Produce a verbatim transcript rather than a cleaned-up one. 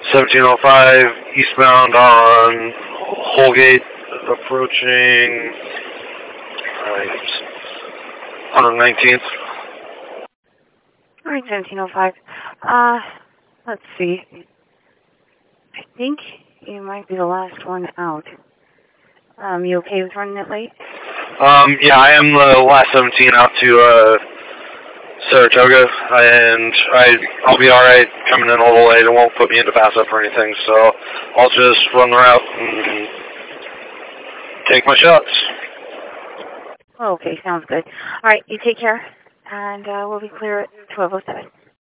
seventeen oh five eastbound on Holgate, approaching uh, one nineteenth. All right, seventeen oh five. Uh, let's see. I think you might be the last one out. Um, you okay with running it late? Um, yeah, I am the last seventeen out to uh, Saratoga, and I, I'll be alright coming in a little late. It won't put me into pass up or anything, so I'll just run the route and take my shots. Okay, sounds good. All right, you take care, and uh, we'll be clear at twelve oh seven.